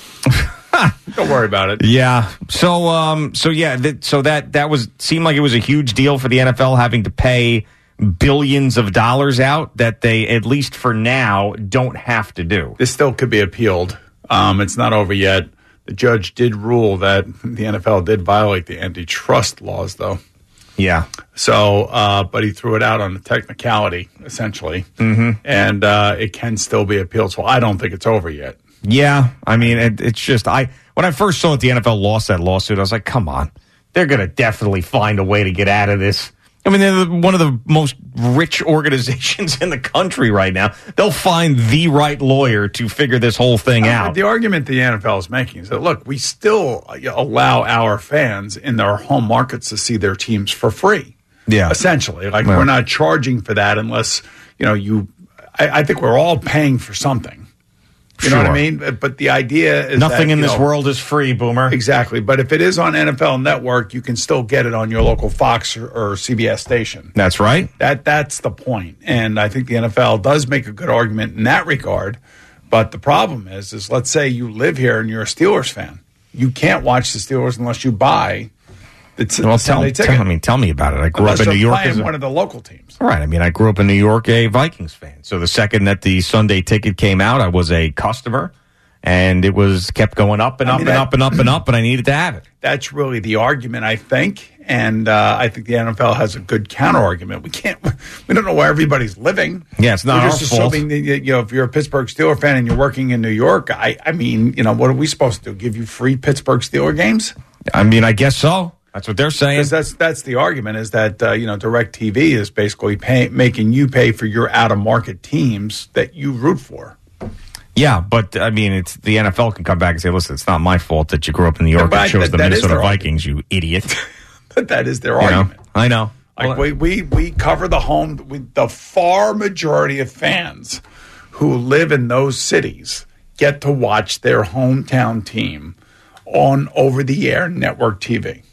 Don't worry about it. Yeah. So, um, so yeah, that, so that that was seemed like it was a huge deal for the N F L having to pay billions of dollars out that they, at least for now, don't have to do. This still could be appealed. Um, it's not over yet. The judge did rule that the N F L did violate the antitrust laws, though. Yeah. So, uh, but he threw it out on the technicality, essentially. Mm-hmm. And uh, it can still be appealed. So I don't think it's over yet. Yeah, I mean, it, it's just I when I first saw that the N F L lost that lawsuit, I was like, come on, they're going to definitely find a way to get out of this. I mean, they're one of the most rich organizations in the country right now. They'll find the right lawyer to figure this whole thing Uh, out. The argument the N F L is making is that, look, we still allow our fans in their home markets to see their teams for free. Yeah. Essentially. Like, Well. we're not charging for that unless, you know, you, I, I think we're all paying for something. You know what I Sure. mean? But the idea is Nothing that, in you this know, world is free, Boomer. Exactly. But if it is on N F L Network, you can still get it on your local Fox or, or C B S station. That's right. That That's the point. And I think the N F L does make a good argument in that regard. But the problem is, is let's say you live here and you're a Steelers fan. You can't watch the Steelers unless you buy the, t- Well, the tell, Sunday tell, ticket. I mean, tell me about it. I grew Unless up in you're New York playing as a, one of the local teams. Right. I mean, I grew up in New York, a Vikings fan. So the second that the Sunday Ticket came out, I was a customer, and it was kept going up and I up mean, and that- up and up and up, and I needed to have it. That's really the argument, I think. And uh, I think the N F L has a good counter argument. We can't, we don't know where everybody's living. Yeah, it's not We're our just fault. assuming that, you know, if you're a Pittsburgh Steelers fan and you're working in New York, I, I mean, you know, what are we supposed to do? Give you free Pittsburgh Steelers games? I mean, I guess so. That's what they're saying. Because that's that's the argument is that uh, you know DirecTV is basically pay, making you pay for your out of market teams that you root for. Yeah, but I mean, it's the N F L can come back and say, "Listen, it's not my fault that you grew up in New York But and chose that- the that is Minnesota their Vikings, you idiot." But that is their You know? argument. I know. Like Well, we, we we cover the home with the far majority of fans who live in those cities get to watch their hometown team on over the air network T V.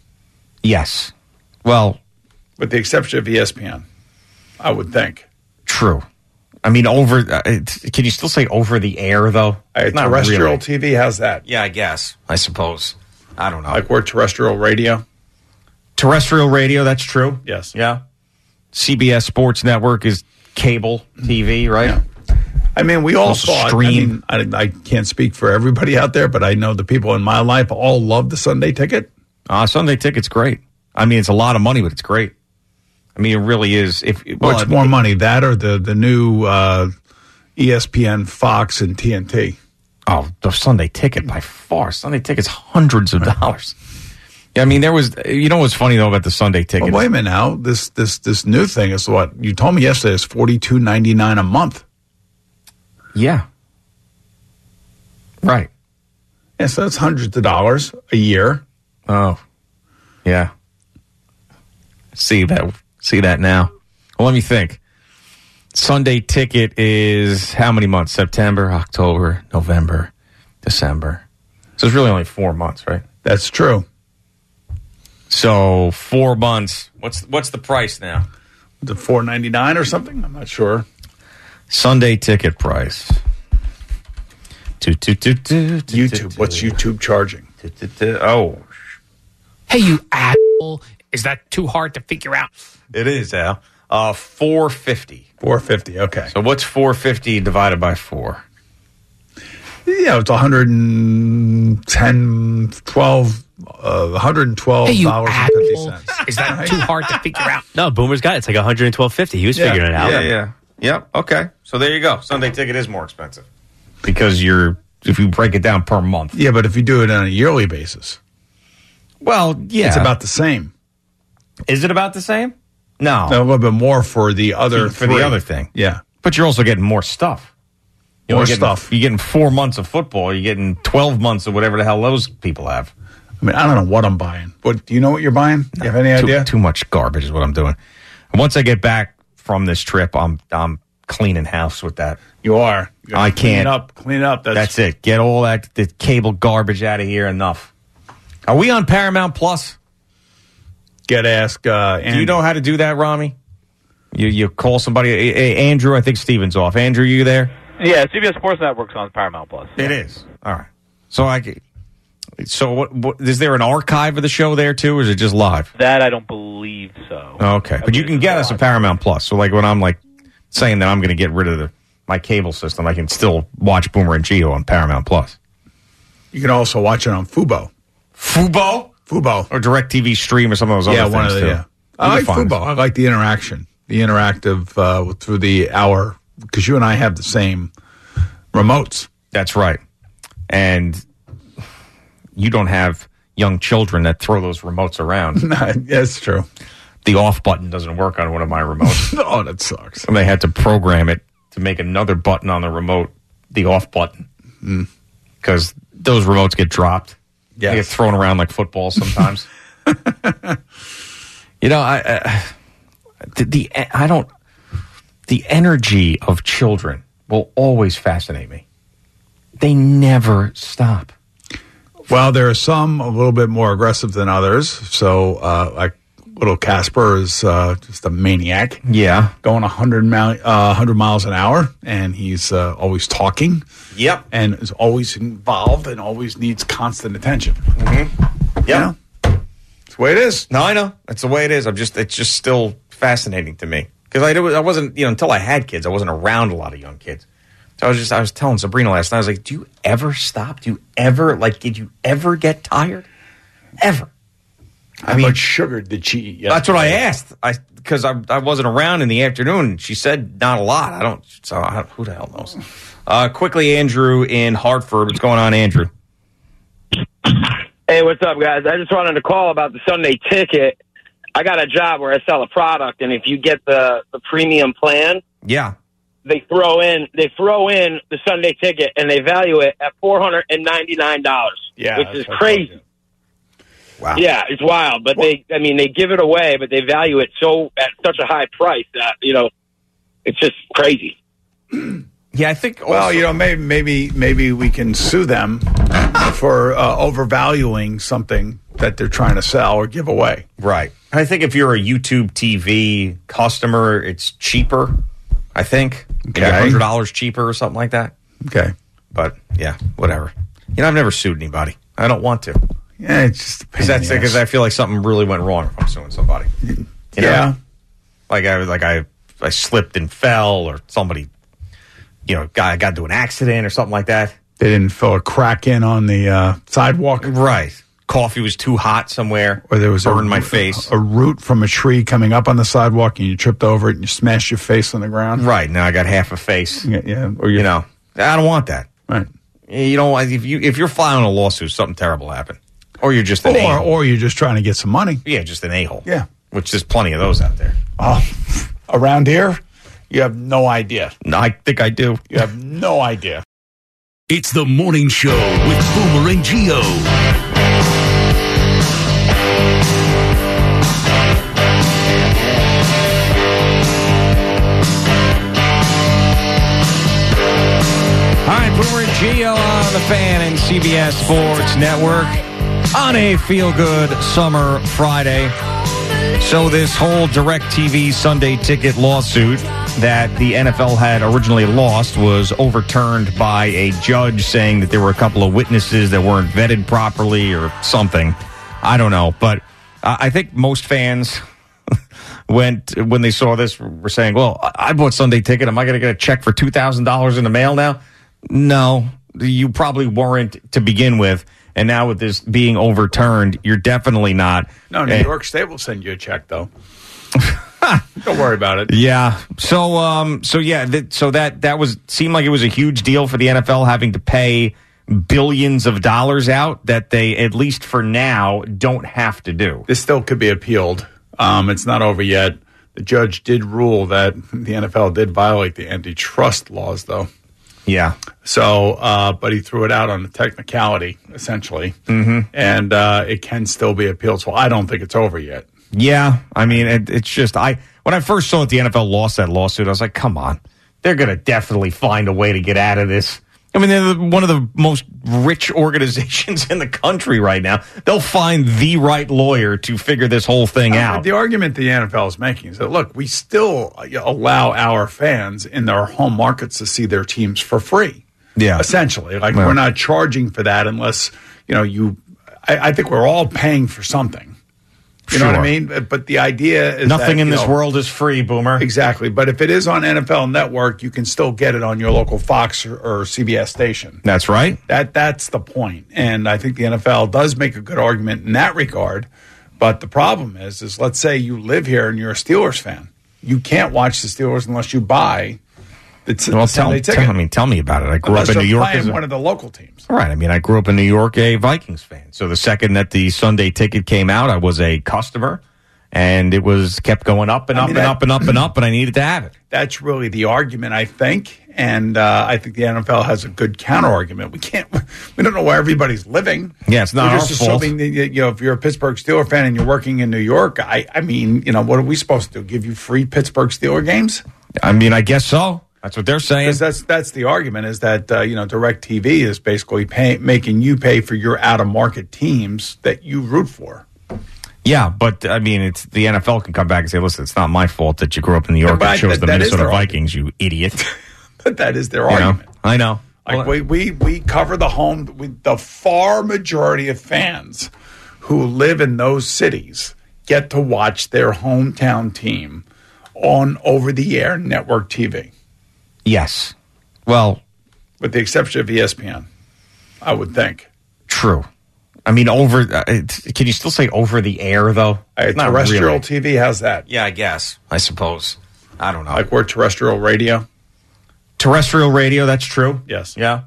Yes. Well, with the exception of E S P N, I would think. True. I mean, over. Uh, it, can you still say over the air though? Uh, Not terrestrial really. T V has that. Yeah, I guess. I suppose. I don't know. Like we're terrestrial radio. Terrestrial radio. That's true. Yes. Yeah. C B S Sports Network is cable T V, right? Yeah. I mean, we all Also thought. stream. I mean, I, I can't speak for everybody out there, but I know the people in my life all love the Sunday Ticket. Uh, Sunday Ticket's great. I mean, it's a lot of money, but it's great. I mean, it really is. If well, What's it- more money, that or the the new uh, E S P N, Fox, and T N T? Oh, the Sunday Ticket by far. Sunday Ticket's hundreds of dollars. Yeah, I mean, there was. You know what's funny though about the Sunday Ticket? Well, wait a minute now. This this this new thing is what you told me yesterday is forty two ninety nine a month. Yeah. Right. Yeah, so that's hundreds of dollars a year. Oh, yeah. See that? See that now? Well, let me think. Sunday Ticket is how many months? September, October, November, December. So it's really only four months, right? That's true. So four months. What's what's the price now? The four ninety nine or something? I'm not sure. Sunday Ticket price. Two, two, two, two, two, YouTube. What's YouTube charging? two, two, two. Oh, Hey, you asshole. Is that too hard to figure out? it is, Al. Uh, four fifty. four fifty, okay. So what's four fifty divided by four? Yeah, it's one hundred ten, twelve, uh, one hundred twelve dollars and fifty cents. Is that too hard to figure out? No, Boomer's got it. It's like one hundred twelve fifty. He was Yeah, figuring it out. Yeah, yeah. Yep, okay. So there you go. Sunday ticket is more expensive. Because you're, if you break it down per month. Yeah, but if you do it on a yearly basis. Well, yeah. It's about the same. Is it about the same? No. A little bit more for the other For three. the other thing. Yeah. But you're also getting more stuff. You're More getting, stuff. You're getting four months of football. You're getting twelve months of whatever the hell those people have. I mean, I don't know what I'm buying. What do you know what you're buying? Do you have any too, idea? Too much garbage is what I'm doing. And once I get back from this trip, I'm I'm cleaning house with that. You are. You I clean can't. up. Clean up. That's, That's it. Get all that the cable garbage out of here. Enough. Are we on Paramount Plus? Get ask. Uh, do you know how to do that, Rami? You you call somebody. Hey, hey, Andrew, I think Steven's off. Andrew, you there? Yeah, C B S Sports Network's on Paramount Plus. It is. All right. So I. So what, what? Is there an archive of the show there too, or is it just live? That I don't believe so. Okay, but you can get us a Paramount Plus. So like when I'm like saying that I'm going to get rid of the my cable system, I can still watch Boomer and Gio on Paramount Plus. You can also watch it on Fubo. Fubo? Fubo. Or DirecTV Stream or some of those Yeah, other one things of the, too. yeah. I like Fubo. I like the interaction. The interactive uh, through the hour, because you and I have the same remotes. That's right. And you don't have young children that throw those remotes around. That's true. The off button doesn't work on one of my remotes. Oh, that sucks. And they had to program it to make another button on the remote the off button. Because those remotes get dropped. Yes. They get thrown around like footballs sometimes. You know, I uh, the, the I don't the energy of children will always fascinate me. They never stop. Well, there are some a little bit more aggressive than others. So, uh, like little Casper is uh, just a maniac. Yeah, going one hundred, mile, uh, one hundred miles an hour, and he's uh, always talking. Yep, and is always involved and always needs constant attention. Mm-hmm. Yeah, you know? That's the way it is. No, I know that's the way it is. I'm just it's just still fascinating to me because I I wasn't you know until I had kids, I wasn't around a lot of young kids. So I was just I was telling Sabrina last night. I was like, "Do you ever stop? Do you ever like? Did you ever get tired? Ever?" How I mean, much sugar did she eat yesterday? That's what I asked. I because I I wasn't around in the afternoon. She said not a lot. I don't. So I, who the hell knows? Uh, quickly, Andrew in Hartford. What's going on, Andrew? Hey, what's up, guys? I just wanted to call about the Sunday ticket. I got a job where I sell a product, and if you get the, the premium plan, yeah, they throw in they throw in the Sunday ticket, and they value it at four hundred and ninety nine dollars. Yeah, which is crazy. Wow. Yeah, it's wild, but they I mean they give it away, but they value it so at such a high price that you know it's just crazy. Yeah, I think. Also, well, you know, maybe maybe maybe we can sue them for uh, overvaluing something that they're trying to sell or give away. Right. I think if you're a YouTube T V customer, it's cheaper. I think maybe Okay. one hundred dollars cheaper or something like that. Okay. But yeah, whatever. You know, I've never sued anybody. I don't want to. Yeah, it's just a pain Because in that's the because ass. I feel like something really went wrong if I'm suing somebody. You know? Yeah. Like I like I I slipped and fell, or somebody, you know, got got into an accident or something like that. They didn't fill a crack in on the uh, sidewalk. Right. Coffee was too hot somewhere. Or there was burned a, my face. A root from a tree coming up on the sidewalk, and you tripped over it and you smashed your face on the ground. Right. Now I got half a face. Yeah. yeah. Or You know, I don't want that. Right. You know, if you if you're filing a lawsuit, something terrible happened, or you're just an Or, a-hole. or you're just trying to get some money. Yeah, just an a-hole. Yeah. Which there's plenty of those out there. Oh, around here, you have no idea. No, I think I do. You have no idea. It's the morning show with Boomer and Gio. All right, Boomer and Gio on the Fan and C B S Sports Network on a feel-good summer Friday. So this whole DirecTV Sunday ticket lawsuit that the N F L had originally lost was overturned by a judge saying that there were a couple of witnesses that weren't vetted properly or something. I don't know, but uh, I think most fans went when they saw this were saying, well, I bought Sunday Ticket. Am I going to get a check for two thousand dollars in the mail now? No, you probably weren't to begin with. And now with this being overturned, you're definitely not. No, New And- York State will send you a check, though. Don't worry about it. Yeah. So, um, so yeah, that, so that, that was, seemed like it was a huge deal for the N F L having to pay billions of dollars out that they, at least for now, don't have to do. This still could be appealed. Um, it's not over yet. The judge did rule that the N F L did violate the antitrust laws, though. Yeah. So, uh, but he threw it out on the technicality, essentially. Mm-hmm. And uh, it can still be appealed. So I don't think it's over yet. Yeah, I mean, it, it's just I when I first saw that the N F L lost that lawsuit, I was like, come on, they're going to definitely find a way to get out of this. I mean, they're the, one of the most rich organizations in the country right now. They'll find the right lawyer to figure this whole thing Uh, out. The argument the N F L is making is that, look, we still allow our fans in their home markets to see their teams for free. Yeah. Essentially. Like, Yeah. we're not charging for that unless, you know, you, I, I think we're all paying for something. You know what I Sure. mean? But the idea is Nothing that, in you this know, world is free, Boomer. Exactly. But if it is on N F L Network, you can still get it on your local Fox or, or C B S station. That's right. That That's the point. And I think the N F L does make a good argument in that regard. But the problem is, is let's say you live here and you're a Steelers fan. You can't watch the Steelers unless you buy the, t- Well, the tell, Sunday tell, ticket. I mean, tell me about it. I grew Unless up in New you're York. playing As a, one of the local teams. right. I mean, I grew up in New York, a Vikings fan. So the second that the Sunday Ticket came out, I was a customer. And it was kept going up and I up mean, and that- up and up and up, and I needed to have it. That's really the argument, I think. And uh, I think the N F L has a good counter argument. We can't, we don't know where everybody's living. Yeah, it's not We're our just fault. assuming that, you know, if you're a Pittsburgh Steelers fan and you're working in New York, I, I mean, you know, what are we supposed to do? Give you free Pittsburgh Steelers games? I mean, I guess so. That's what they're saying. Because that's that's the argument is that uh, you know DirecTV is basically pay, making you pay for your out of market teams that you root for. Yeah, but I mean, it's the N F L can come back and say, "Listen, it's not my fault that you grew up in New York But I- and chose that- the that is Minnesota their Vikings, you idiot." But that is their You know? argument. I know. Like Well, we, we we cover the home with the far majority of fans who live in those cities get to watch their hometown team on over the air network T V. Yes. Well, with the exception of E S P N, I would think. True. I mean, over. Uh, it's- can you still say over the air though? Uh, Not terrestrial really. T V has that. Yeah, I guess. I suppose. I don't know. Like we're terrestrial radio. Terrestrial radio. That's true. Yes. Yeah.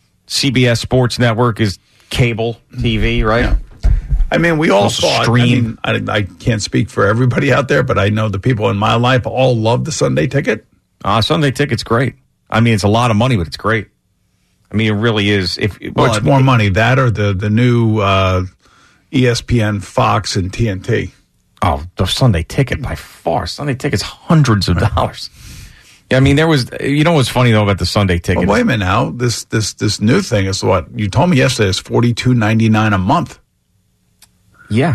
C B S Sports Network is cable T V, right? Yeah. I mean, we all Also thought. stream. I mean, I, I can't speak for everybody out there, but I know the people in my life all love the Sunday Ticket. Uh, Sunday Ticket's great. I mean, it's a lot of money, but it's great. I mean, it really is. If well, What's it- more money, that or the the new uh, E S P N, Fox, and T N T? Oh, the Sunday Ticket by far. Sunday Ticket's hundreds of dollars. Yeah, I mean, there was. You know what's funny though about the Sunday Ticket? Well, wait a minute now. This this this new thing is what you told me yesterday is forty two ninety nine a month. Yeah.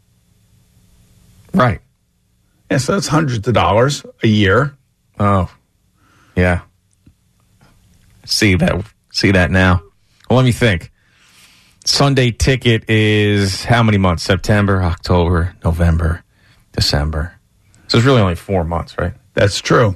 Right. Yeah, so that's hundreds of dollars a year. Oh, yeah. See that? See that now? Well, let me think. Sunday Ticket is how many months? September, October, November, December. So it's really only four months, right? That's true.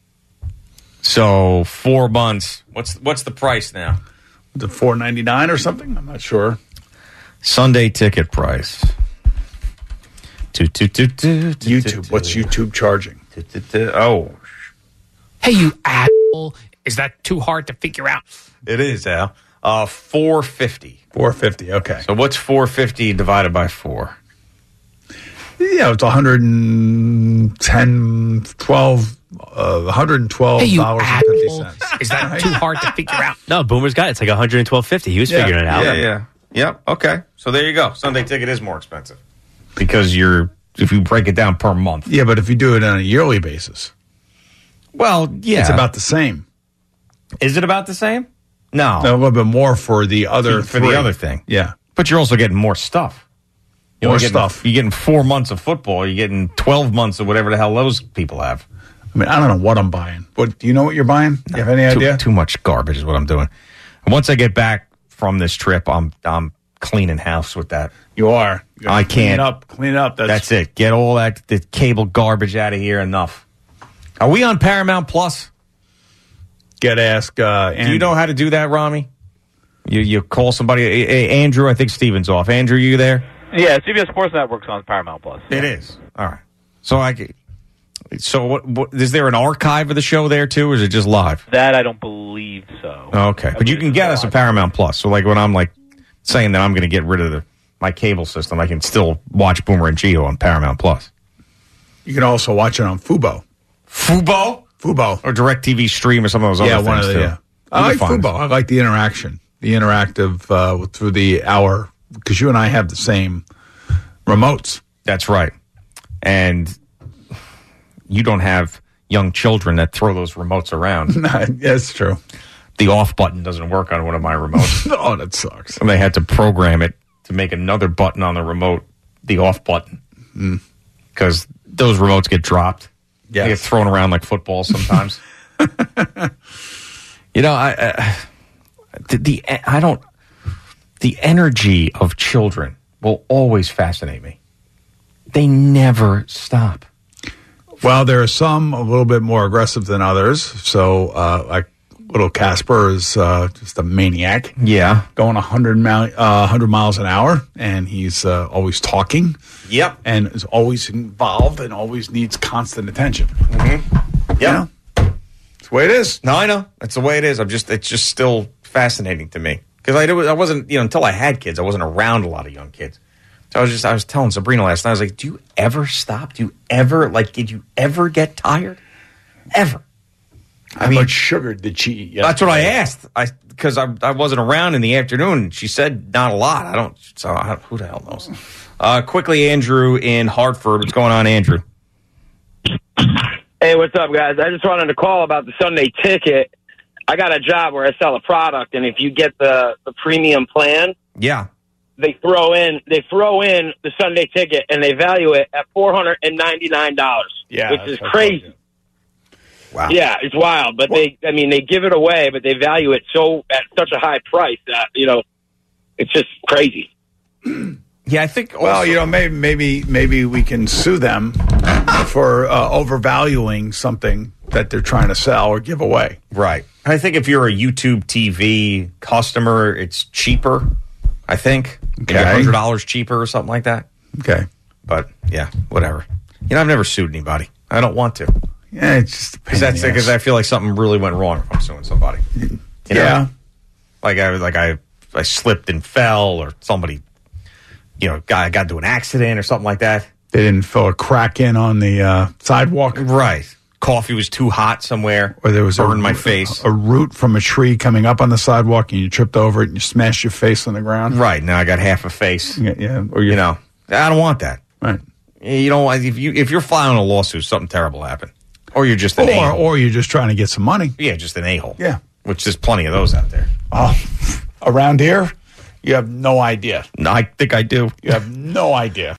So four months. What's what's the price now? The four ninety nine or something? I'm not sure. Sunday Ticket price. Two, two, two, two, two, YouTube. two, What's two. YouTube charging? Two, two, two. Oh, Hey, you asshole. Is that too hard to figure out? it is Al. Uh, four fifty. Four fifty. Okay. So what's four fifty divided by four? Yeah, it's one hundred ten, twelve, uh, one hundred twelve Hey, you dollars and fifty asshole. cents. Is that too hard to figure out? No, Boomer's got it. It's like one hundred twelve fifty. He was Yeah, figuring it out. Yeah, yeah, yep. Okay, so there you go. Sunday Ticket is more expensive because you're if you break it down per month. Yeah, but if you do it on a yearly basis, Well, yeah, it's about the same. Is it about the same? No, A little bit more for the other for three. the other thing. Yeah. But you're also getting more stuff. You're More only getting- stuff. You're getting four months of football. You're getting twelve months of whatever the hell those people have. I mean, I don't know what I'm buying. What do you know what you're buying? Do you have any Too, idea? too much garbage is what I'm doing. And once I get back from this trip, I'm I'm cleaning house with that. You are. You I clean can't. up. Clean up. That's, That's it. Get all that the cable garbage out of here. Enough. Are we on Paramount Plus? Get ask. Uh, do you know how to do that, Rami? You you call somebody. Hey, hey, Andrew, I think Steven's off. Andrew, you there? Yeah, C B S Sports Network's on Paramount Plus. It is. All right. So I. So what, what? Is there an archive of the show there too, or is it just live? That I don't believe so. Okay, but you can get us a Paramount Plus. So like when I'm like saying that I'm going to get rid of the my cable system, I can still watch Boomer and Gio on Paramount Plus. You can also watch it on Fubo. Fubo? Fubo. Or DirecTV Stream or some of those yeah, other one things, of the, too. yeah. I like Fun. Fubo. I like the interaction. The interactive uh, through the hour, because you and I have the same remotes. That's right. And you don't have young children that throw those remotes around. That's true. The off button doesn't work on one of my remotes. Oh, that sucks. And they had to program it to make another button on the remote the off button. Because mm. those remotes get dropped. Yes. They get thrown around like footballs sometimes. You know, I, uh, the, the I don't. The energy of children will always fascinate me. They never stop. Well, there are some a little bit more aggressive than others. So, uh, like little Casper is uh, just a maniac. Yeah, going one hundred, mile, uh, one hundred miles an hour, and he's uh, always talking. Yep, and is always involved and always needs constant attention. Mm-hmm. Yeah, you know? That's the way it is. No, I know that's the way it is. I'm just it's just still fascinating to me because I I wasn't you know until I had kids, I wasn't around a lot of young kids. So I was just I was telling Sabrina last night. I was like, "Do you ever stop? Do you ever like? Did you ever get tired? Ever?" How I mean, much sugar did she eat yesterday? That's what I asked. I because I I wasn't around in the afternoon. She said not a lot. I don't. So I, who the hell knows? Uh, quickly, Andrew in Hartford. What's going on, Andrew? Hey, what's up, guys? I just wanted to call about the Sunday ticket. I got a job where I sell a product, and if you get the, the premium plan, yeah, they throw in they throw in the Sunday ticket, and they value it at four hundred and ninety nine dollars. Yeah, which is crazy. Wow. Yeah, it's wild, but they I mean they give it away, but they value it so at such a high price that you know it's just crazy. Yeah, I think. Also, well, you know, maybe maybe maybe we can sue them for uh, overvaluing something that they're trying to sell or give away. Right. I think if you're a YouTube T V customer, it's cheaper. I think maybe Okay. one hundred dollars cheaper or something like that. Okay. But yeah, whatever. You know, I've never sued anybody. I don't want to. Yeah, it's just a pain because that's in the because ass. I feel like something really went wrong if I'm suing somebody. You know? Yeah. Like I like I I slipped and fell, or somebody, you know, got got into an accident or something like that. They didn't fill a crack in on the uh, sidewalk. Right. Coffee was too hot somewhere. Or there was burned a, my face. A root from a tree coming up on the sidewalk, and you tripped over it and you smashed your face on the ground. Right. Now I got half a face. Yeah. yeah. Or You know, I don't want that. Right. You know, if you if you're filing a lawsuit, something terrible happened, or you're just an Or, a-hole. or you're just trying to get some money. Yeah, just an a-hole. Yeah. Which there's plenty of those out there. Oh, around here, you have no idea. No, I think I do. You have no idea.